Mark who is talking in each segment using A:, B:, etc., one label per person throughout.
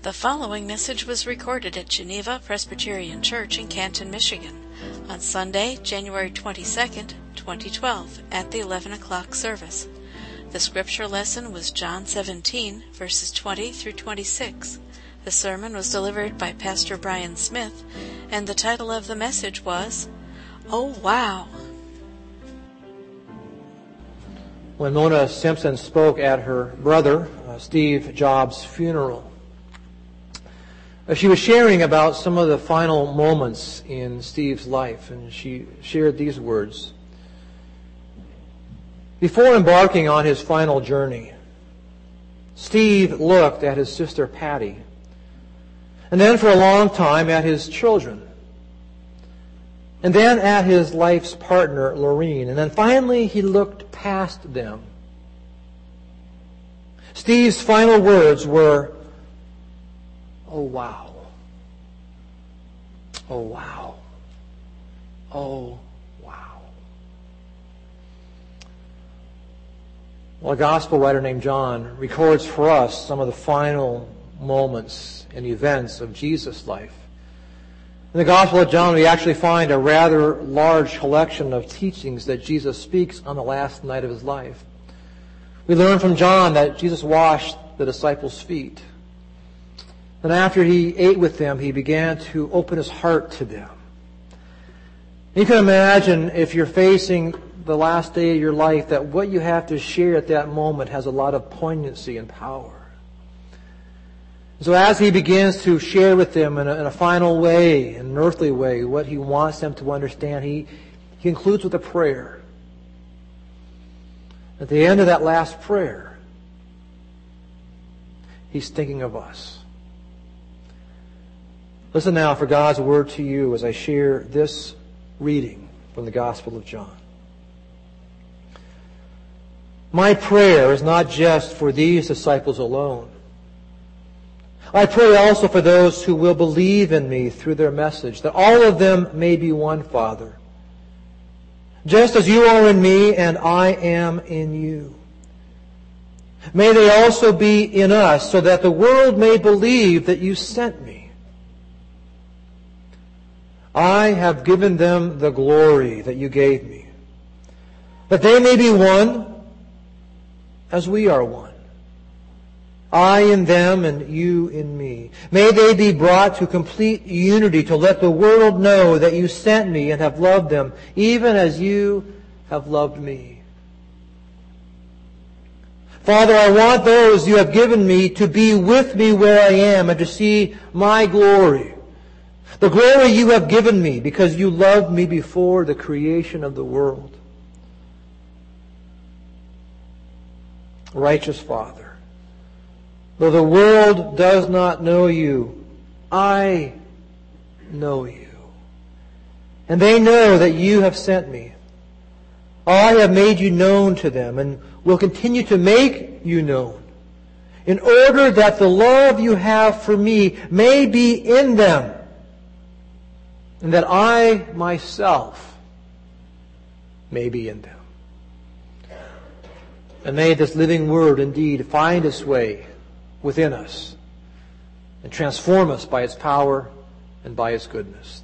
A: The following message was recorded at Geneva Presbyterian Church in Canton, Michigan, on Sunday, January 22nd, 2012, at the 11 o'clock service. The scripture lesson was John 17, verses 20 through 26. The sermon was delivered by Pastor Brian Smith, and the title of the message was, "Oh, Wow!"
B: When Mona Simpson spoke at her brother, Steve Jobs' funeral, she was sharing about some of the final moments in Steve's life, and she shared these words. Before embarking on his final journey, Steve looked at his sister Patty, and then for a long time at his children, and then at his life's partner, Lorene, and then finally he looked past them. Steve's final words were, "Oh, wow. Oh, wow. Oh, wow." Well, a gospel writer named John records for us some of the final moments and events of Jesus' life. In the Gospel of John, we actually find a rather large collection of teachings that Jesus speaks on the last night of his life. We learn from John that Jesus washed the disciples' feet. And after he ate with them, he began to open his heart to them. You can imagine if you're facing the last day of your life that what you have to share at that moment has a lot of poignancy and power. So as he begins to share with them in a final way, in an earthly way, what he wants them to understand, he concludes with a prayer. At the end of that last prayer, he's thinking of us. Listen now for God's word to you as I share this reading from the Gospel of John. My prayer is not just for these disciples alone. I pray also for those who will believe in me through their message, that all of them may be one, Father, just as you are in me and I am in you. May they also be in us, so that the world may believe that you sent me. I have given them the glory that you gave me, that they may be one as we are one. I in them and you in me. May they be brought to complete unity to let the world know that you sent me and have loved them, even as you have loved me. Father, I want those you have given me to be with me where I am and to see my glory, the glory you have given me because you loved me before the creation of the world. Righteous Father, though the world does not know you, I know you. And they know that you have sent me. I have made you known to them and will continue to make you known, in order that the love you have for me may be in them, and that I myself may be in them. And may this living word indeed find its way within us and transform us by its power and by its goodness.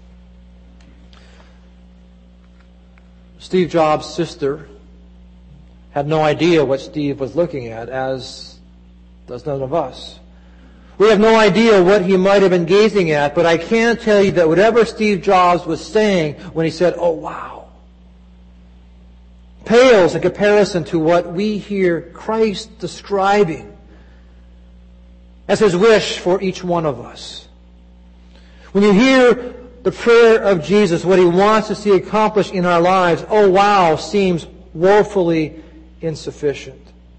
B: Steve Jobs' sister had no idea what Steve was looking at, as does none of us. We have no idea what he might have been gazing at, but I can tell you that whatever Steve Jobs was saying when he said, "Oh, wow," pales in comparison to what we hear Christ describing as his wish for each one of us. When you hear the prayer of Jesus, what he wants to see accomplished in our lives, "Oh, wow," seems woefully insufficient.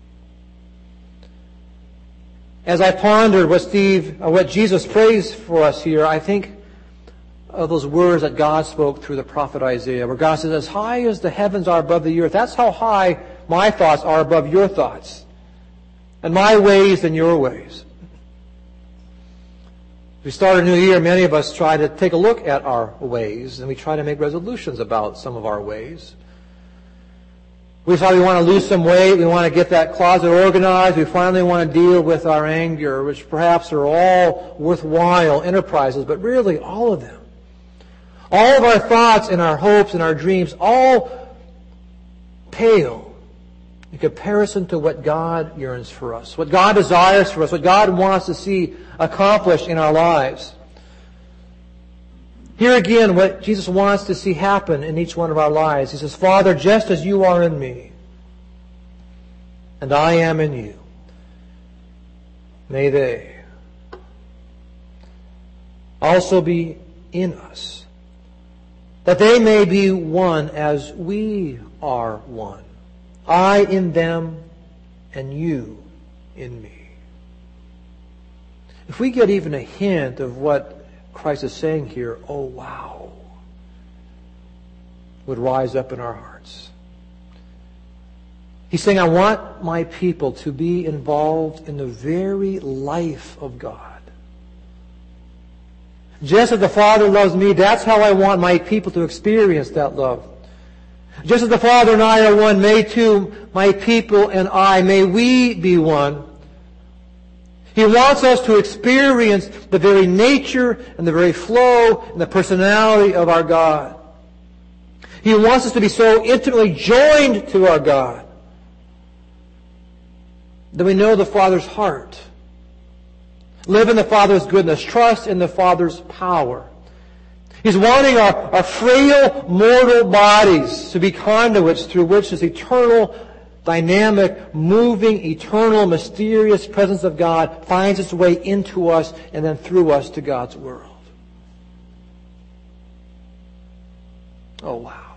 B: As I pondered what Jesus prays for us here, I think of those words that God spoke through the prophet Isaiah, where God says, "As high as the heavens are above the earth, that's how high my thoughts are above your thoughts, and my ways than your ways." As we start a new year, many of us try to take a look at our ways, and we try to make resolutions about some of our ways. We decide we want to lose some weight. We want to get that closet organized. We finally want to deal with our anger, which perhaps are all worthwhile enterprises, but really all of them. All of our thoughts and our hopes and our dreams all pale in comparison to what God yearns for us, what God desires for us, what God wants to see accomplished in our lives. Here again, what Jesus wants to see happen in each one of our lives. He says, Father, just as you are in me, and I am in you, may they also be in us, that they may be one as we are one. I in them, and you in me. If we get even a hint of what Christ is saying here, oh wow, would rise up in our hearts. He's saying, I want my people to be involved in the very life of God. Just as the Father loves me, that's how I want my people to experience that love. Just as the Father and I are one, may too my people and I, may we be one. He wants us to experience the very nature and the very flow and the personality of our God. He wants us to be so intimately joined to our God that we know the Father's heart, live in the Father's goodness, trust in the Father's power. He's wanting our frail mortal bodies to be conduits through which this eternal, dynamic, moving, eternal, mysterious presence of God finds its way into us and then through us to God's world. Oh, wow.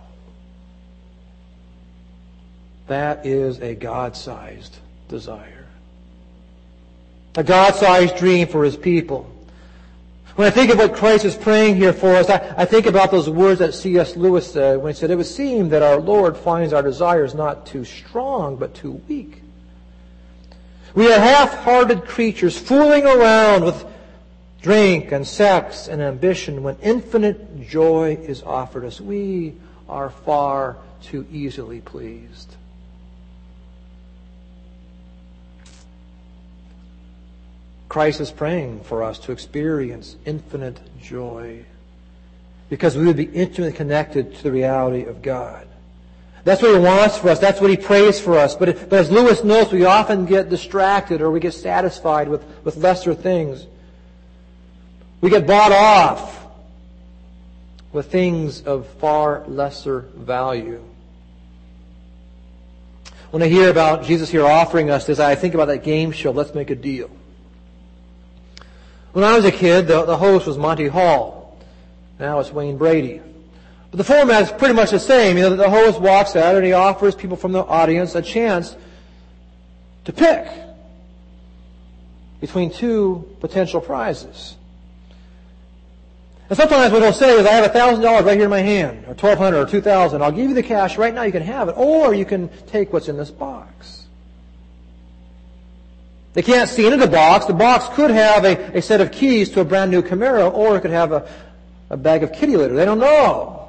B: That is a God-sized desire. A God-sized dream for His people. When I think of what Christ is praying here for us, I think about those words that C.S. Lewis said when he said, it would seem that our Lord finds our desires not too strong, but too weak. We are half-hearted creatures fooling around with drink and sex and ambition when infinite joy is offered us. We are far too easily pleased. Christ is praying for us to experience infinite joy because we would be intimately connected to the reality of God. That's what He wants for us. That's what He prays for us. But as Lewis notes, we often get distracted or we get satisfied with lesser things. We get bought off with things of far lesser value. When I hear about Jesus here offering us this, I think about that game show, Let's Make a Deal. When I was a kid, the host was Monty Hall. Now it's Wayne Brady. But the format is pretty much the same. You know, the host walks out and he offers people from the audience a chance to pick between two potential prizes. And sometimes what he'll say is, I have $1,000 right here in my hand, or $1,200 or $2,000. I'll give you the cash right now, you can have it. Or you can take what's in this box. They can't see into the box. The box could have a set of keys to a brand new Camaro, or it could have a bag of kitty litter. They don't know.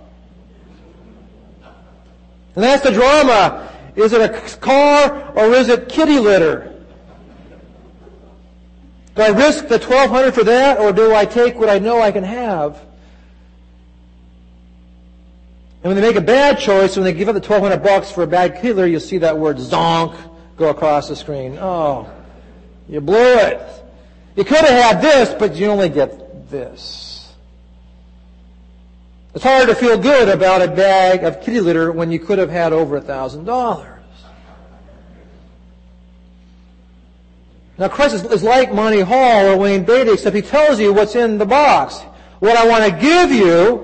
B: And that's the drama. Is it a car or is it kitty litter? Do I risk the $1,200 for that, or do I take what I know I can have? And when they make a bad choice, when they give up the $1,200 for a bag kitty litter, you'll see that word zonk go across the screen. Oh. You blew it. You could have had this, but you only get this. It's hard to feel good about a bag of kitty litter when you could have had over $1,000. Now Christ is like Monty Hall or Wayne Brady, except He tells you what's in the box. What I want to give you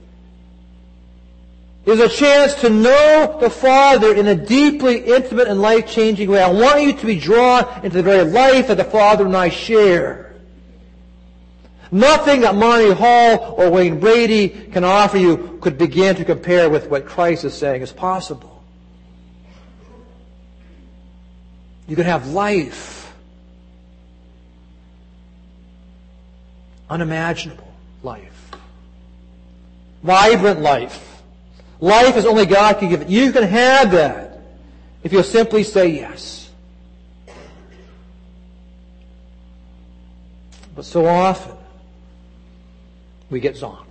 B: is a chance to know the Father in a deeply intimate and life-changing way. I want you to be drawn into the very life that the Father and I share. Nothing that Monty Hall or Wayne Brady can offer you could begin to compare with what Christ is saying is possible. You can have life. Unimaginable life. Vibrant life. Life as only God can give it. You can have that. if you'll simply say yes. But so often, we get zonked.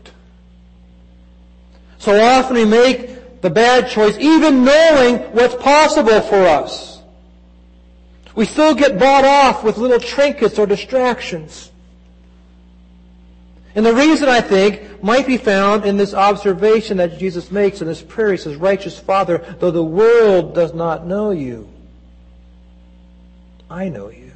B: So often we make the bad choice, even knowing what's possible for us. We still get bought off with little trinkets or distractions. And the reason, I think, might be found in this observation that Jesus makes in this prayer. He says, Righteous Father, though the world does not know you, I know you.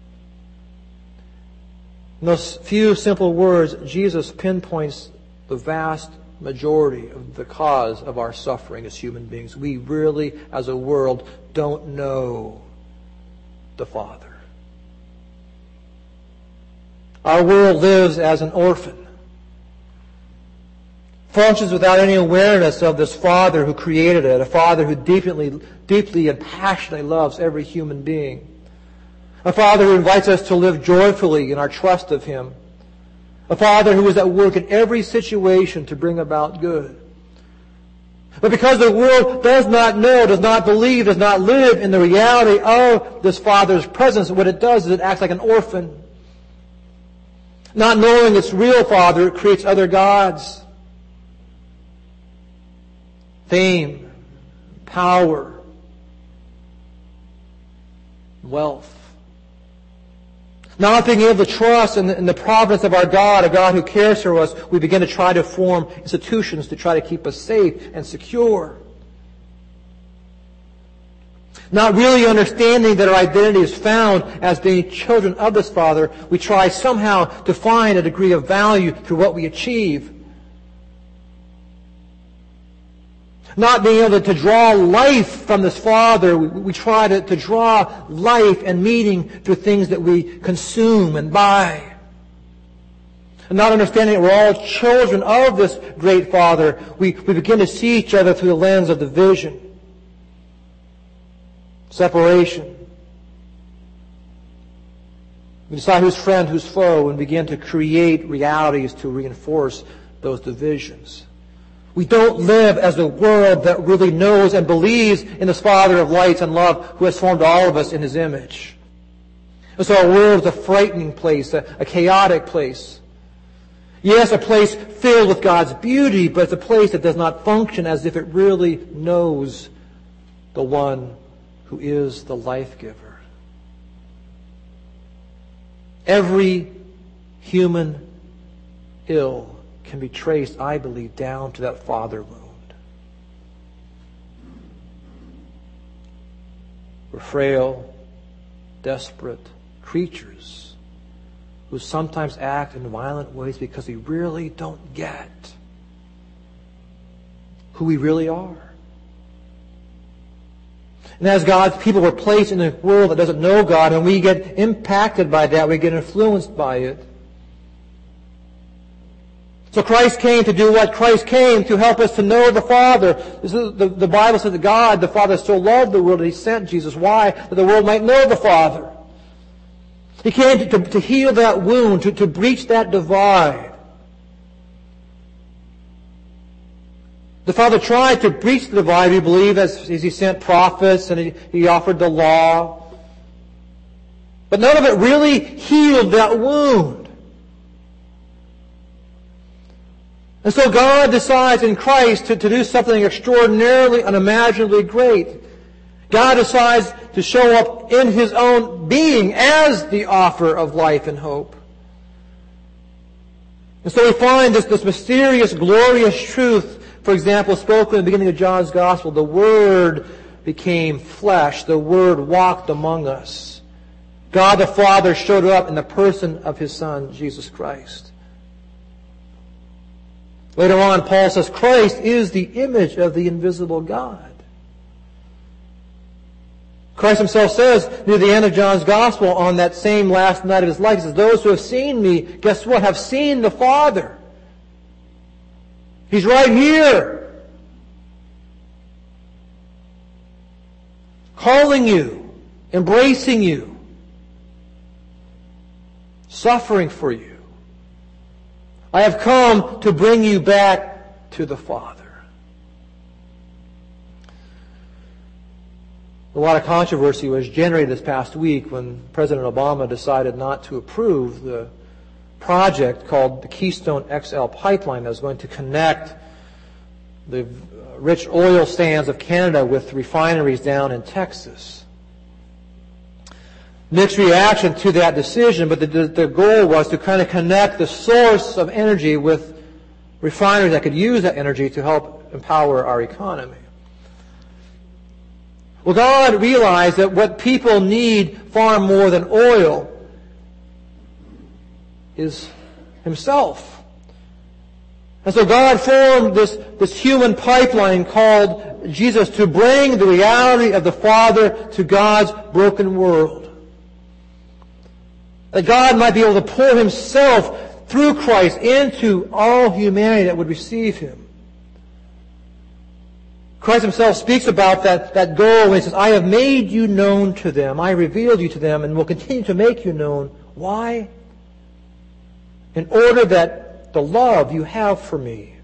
B: In those few simple words, Jesus pinpoints the vast majority of the cause of our suffering as human beings. We really, as a world, don't know the Father. Our world lives as an orphan, functions without any awareness of this Father who created it, a Father who deeply and passionately loves every human being, a Father who invites us to live joyfully in our trust of Him, a Father who is at work in every situation to bring about good. But because the world does not know, does not believe, does not live in the reality of this Father's presence, what it does is it acts like an orphan. Not knowing its real Father, it creates other gods. Fame, power, wealth. Not being able to trust in the providence of our God, a God who cares for us, we begin to try to form institutions to try to keep us safe and secure. Not really understanding that our identity is found as being children of this Father, we try somehow to find a degree of value through what we achieve. Not being able to draw life from this Father, we try to draw life and meaning through things that we consume and buy. And not understanding that we're all children of this great Father, we begin to see each other through the lens of division, separation. We decide who's friend, who's foe, and begin to create realities to reinforce those divisions. We don't live as a world that really knows and believes in this Father of lights and love who has formed all of us in His image. And so our world is a frightening place, a chaotic place. Yes, a place filled with God's beauty, but it's a place that does not function as if it really knows the one who is the life giver. Every human ill can be traced, I believe, down to that father wound. We're frail, desperate creatures who sometimes act in violent ways because we really don't get who we really are. And as God's people, we're placed in a world that doesn't know God, and we get impacted by that, we get influenced by it. So Christ came to do what? Christ came to help us to know the Father. The Bible says that God, the Father, so loved the world that He sent Jesus. Why? That the world might know the Father. He came to heal that wound, to breach that divide. The Father tried to breach the divide, we believe, as He sent prophets and He offered the law. But none of it really healed that wound. And so God decides in Christ to do something extraordinarily, unimaginably great. God decides to show up in His own being as the offer of life and hope. And so we find this mysterious, glorious truth, for example, spoken in the beginning of John's Gospel. The Word became flesh. The Word walked among us. God the Father showed up in the person of His Son, Jesus Christ. Later on, Paul says Christ is the image of the invisible God. Christ Himself says near the end of John's Gospel on that same last night of His life, He says, those who have seen me, guess what? Have seen the Father. He's right here. Calling you, embracing you, suffering for you. I have come to bring you back to the Father. A lot of controversy was generated this past week when President Obama decided not to approve the project called the Keystone XL pipeline that was going to connect the rich oil sands of Canada with refineries down in Texas. Mixed reaction to that decision, but the goal was to kind of connect the source of energy with refineries that could use that energy to help empower our economy. Well, God realized that what people need far more than oil is Himself. And so God formed this human pipeline called Jesus to bring the reality of the Father to God's broken world. That God might be able to pour Himself through Christ into all humanity that would receive Him. Christ Himself speaks about that goal when He says, I have made you known to them. I revealed you to them and will continue to make you known. Why? In order that the love you have for me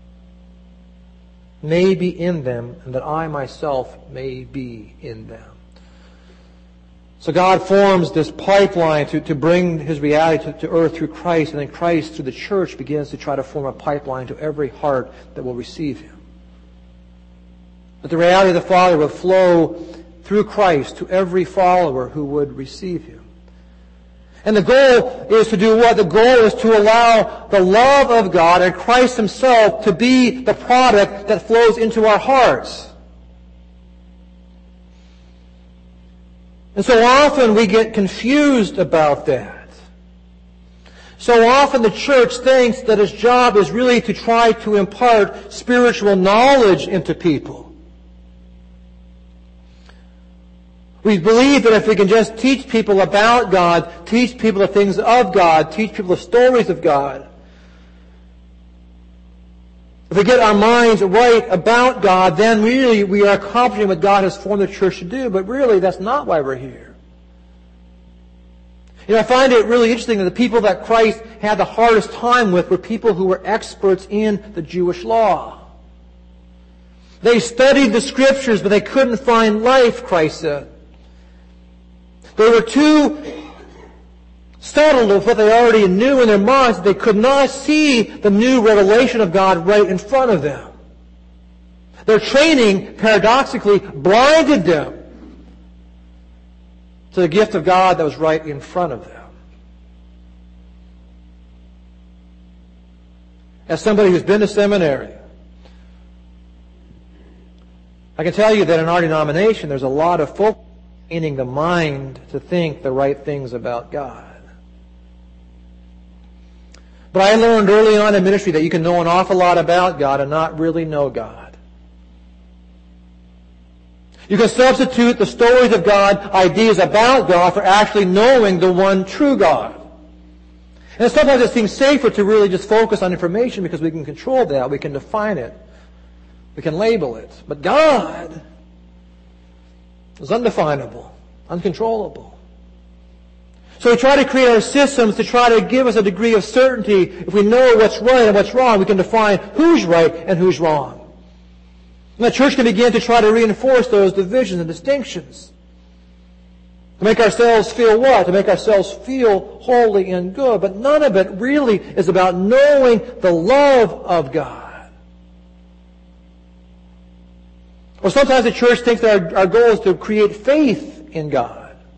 B: may be in them and that I myself may be in them. So God forms this pipeline to bring His reality to earth through Christ, and then Christ through the church begins to try to form a pipeline to every heart that will receive Him. That the reality of the Father will flow through Christ to every follower who would receive Him. And the goal is to do what? The goal is to allow the love of God and Christ Himself to be the product that flows into our hearts. And so often we get confused about that. So often the church thinks that its job is really to try to impart spiritual knowledge into people. We believe that if we can just teach people about God, teach people the things of God, teach people the stories of God, if we get our minds right about God, then really we are accomplishing what God has formed the church to do. But really, that's not why we're here. You know, I find it really interesting that the people that Christ had the hardest time with were people who were experts in the Jewish law. They studied the Scriptures, but they couldn't find life, Christ said. They were too settled with what they already knew in their minds. They could not see the new revelation of God right in front of them. Their training, paradoxically, blinded them to the gift of God that was right in front of them. As somebody who's been to seminary, I can tell you that in our denomination there's a lot of folk training the mind to think the right things about God. But I learned early on in ministry that you can know an awful lot about God and not really know God. You can substitute the stories of God, ideas about God, for actually knowing the one true God. And sometimes it seems safer to really just focus on information because we can control that, we can define it, we can label it. But God is undefinable, uncontrollable. So we try to create our systems to try to give us a degree of certainty. If we know what's right and what's wrong, we can define who's right and who's wrong. And the church can begin to try to reinforce those divisions and distinctions. To make ourselves feel what? To make ourselves feel holy and good. But none of it really is about knowing the love of God. Or sometimes the church thinks that our goal is to create faith in God.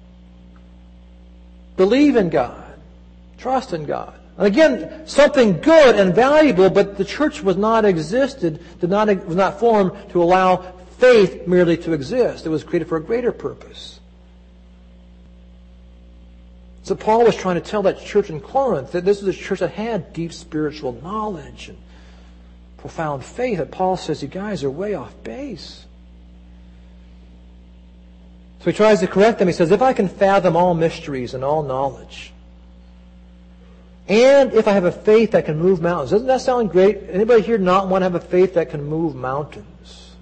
B: Believe in God. Trust in God. And again, something good and valuable, but the church was not formed to allow faith merely to exist. It was created for a greater purpose. So Paul was trying to tell that church in Corinth that this was a church that had deep spiritual knowledge and profound faith. That Paul says, you guys are way off base. So he tries to correct them. He says, if I can fathom all mysteries and all knowledge, and if I have a faith that can move mountains. Doesn't that sound great? Anybody here not want to have a faith that can move mountains?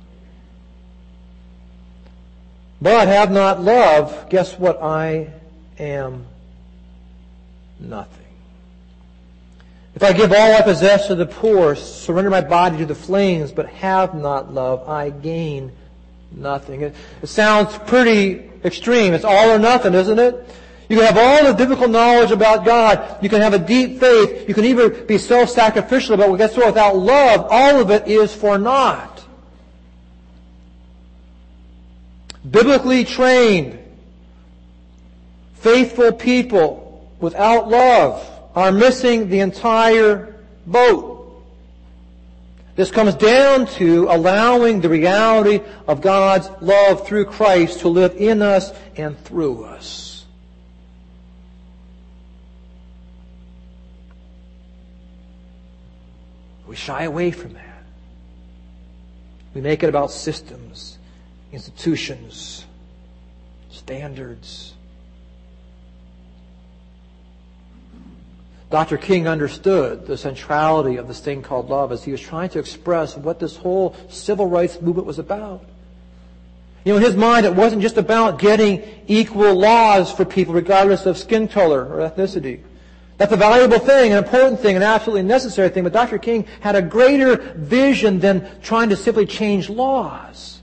B: But have not love, guess what? I am nothing. If I give all I possess to the poor, surrender my body to the flames, but have not love, I gain nothing. It sounds pretty extreme. It's all or nothing, isn't it? You can have all the difficult knowledge about God. You can have a deep faith. You can even be self-sacrificial about what gets through. Without love, all of it is for naught. Biblically trained, faithful people without love are missing the entire boat. This comes down to allowing the reality of God's love through Christ to live in us and through us. We shy away from that. We make it about systems, institutions, standards. Dr. King understood the centrality of this thing called love as he was trying to express what this whole civil rights movement was about. In his mind, it wasn't just about getting equal laws for people regardless of skin color or ethnicity. That's a valuable thing, an important thing, an absolutely necessary thing, but Dr. King had a greater vision than trying to simply change laws.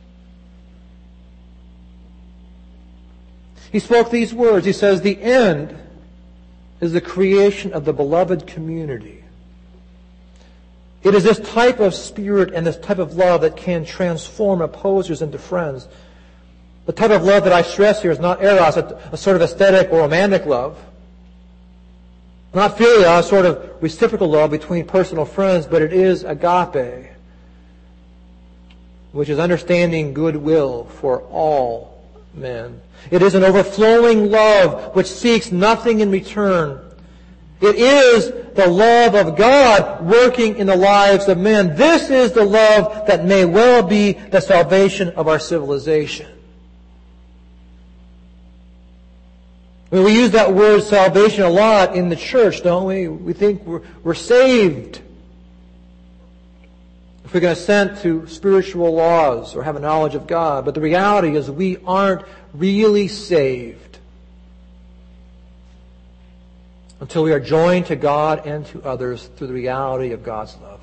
B: He spoke these words. He says, "The end is the creation of the beloved community." It is this type of spirit and this type of love that can transform opposers into friends. The type of love that I stress here is not eros, a sort of aesthetic or romantic love. Not philia, a sort of reciprocal love between personal friends, but it is agape, which is understanding goodwill for all men. It is an overflowing love which seeks nothing in return. It is the love of God working in the lives of men. This is the love that may well be the salvation of our civilization. We use that word salvation a lot in the church, don't we? We think we're saved if we can assent to spiritual laws or have a knowledge of God. But the reality is we aren't really saved until we are joined to God and to others through the reality of God's love.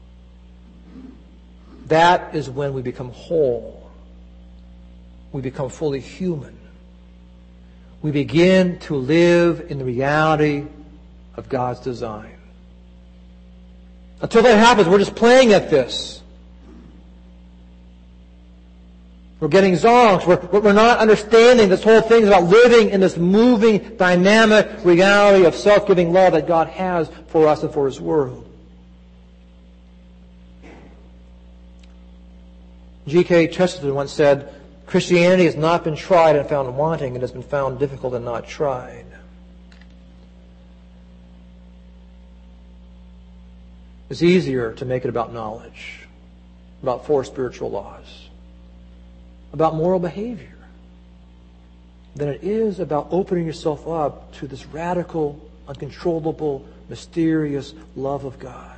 B: That is when we become whole. We become fully human. We begin to live in the reality of God's design. Until that happens, we're just playing at this. We're getting zonked. We're not understanding this whole thing about living in this moving, dynamic reality of self-giving love that God has for us and for His world. G.K. Chesterton once said, "Christianity has not been tried and found wanting. It has been found difficult and not tried." It's easier to make it about knowledge, about 4 spiritual laws, about moral behavior, than it is about opening yourself up to this radical, uncontrollable, mysterious love of God.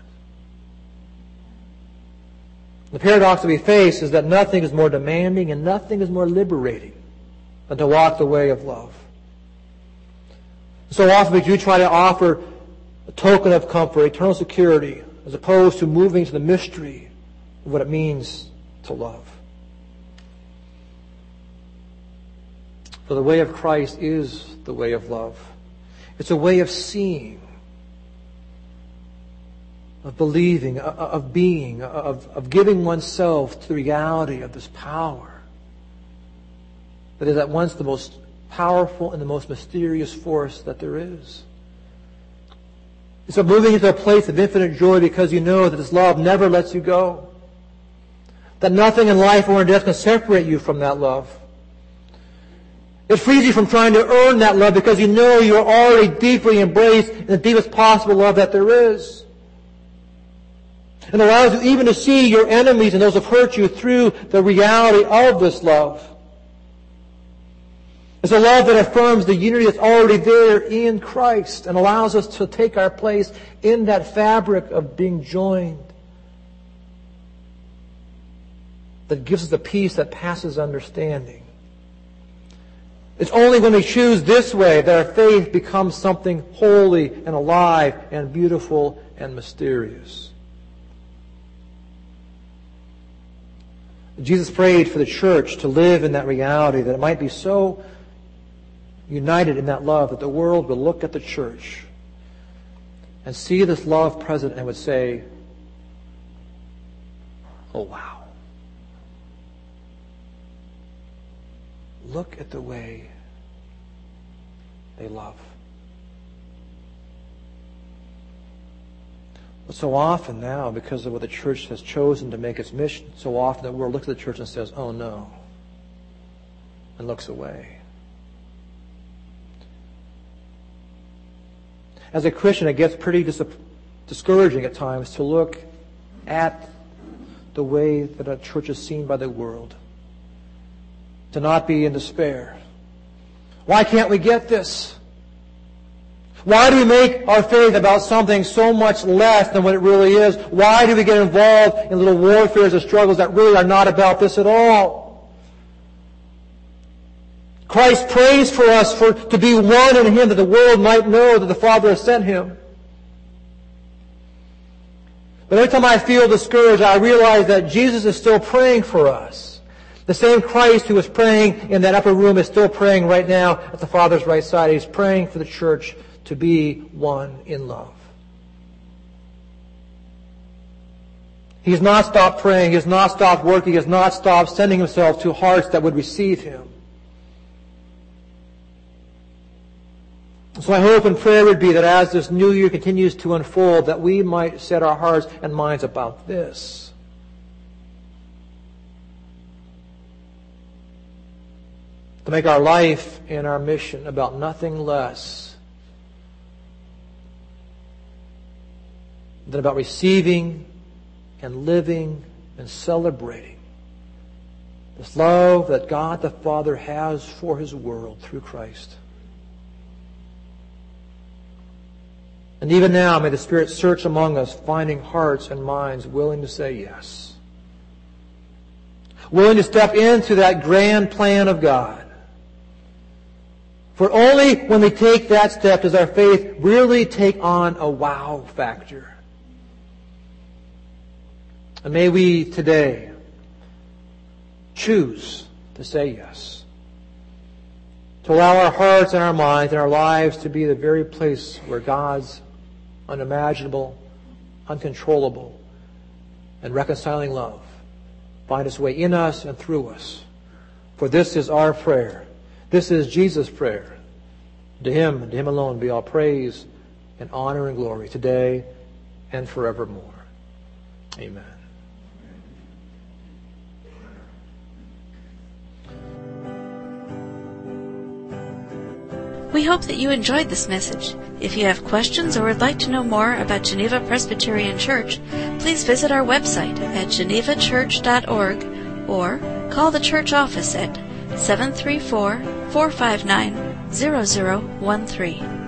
B: The paradox that we face is that nothing is more demanding and nothing is more liberating than to walk the way of love. So often we do try to offer a token of comfort, eternal security, as opposed to moving to the mystery of what it means to love. For the way of Christ is the way of love. It's a way of seeing, of believing, of being, of giving oneself to the reality of this power that is at once the most powerful and the most mysterious force that there is. It's a moving into a place of infinite joy because you know that this love never lets you go. That nothing in life or in death can separate you from that love. It frees you from trying to earn that love because you know you are already deeply embraced in the deepest possible love that there is. And allows you even to see your enemies and those who have hurt you through the reality of this love. It's a love that affirms the unity that's already there in Christ and allows us to take our place in that fabric of being joined. That gives us the peace that passes understanding. It's only when we choose this way that our faith becomes something holy and alive and beautiful and mysterious. Jesus prayed for the church to live in that reality, that it might be so united in that love that the world would look at the church and see this love present and would say, oh, wow. Look at the way they love. But so often now, because of what the church has chosen to make its mission, so often the world looks at the church and says, oh no, and looks away. As a Christian, it gets pretty discouraging at times to look at the way that a church is seen by the world, to not be in despair. Why can't we get this? Why do we make our faith about something so much less than what it really is? Why do we get involved in little warfares or struggles that really are not about this at all? Christ prays for us to be one in Him, that the world might know that the Father has sent Him. But every time I feel discouraged, I realize that Jesus is still praying for us. The same Christ who was praying in that upper room is still praying right now at the Father's right side. He's praying for the church to be one in love. He has not stopped praying. He has not stopped working. He has not stopped sending Himself to hearts that would receive Him. So my hope and prayer would be that as this new year continues to unfold, that we might set our hearts and minds about this. To make our life and our mission about nothing less than about receiving and living and celebrating this love that God the Father has for His world through Christ. And even now, may the Spirit search among us, finding hearts and minds willing to say yes. Willing to step into that grand plan of God. For only when we take that step does our faith really take on a wow factor. And may we today choose to say yes. To allow our hearts and our minds and our lives to be the very place where God's unimaginable, uncontrollable, and reconciling love find its way in us and through us. For this is our prayer. This is Jesus' prayer. To Him and to Him alone be all praise and honor and glory today and forevermore. Amen.
A: We hope that you enjoyed this message. If you have questions or would like to know more about Geneva Presbyterian Church, please visit our website at genevachurch.org or call the church office at 734-459-0013.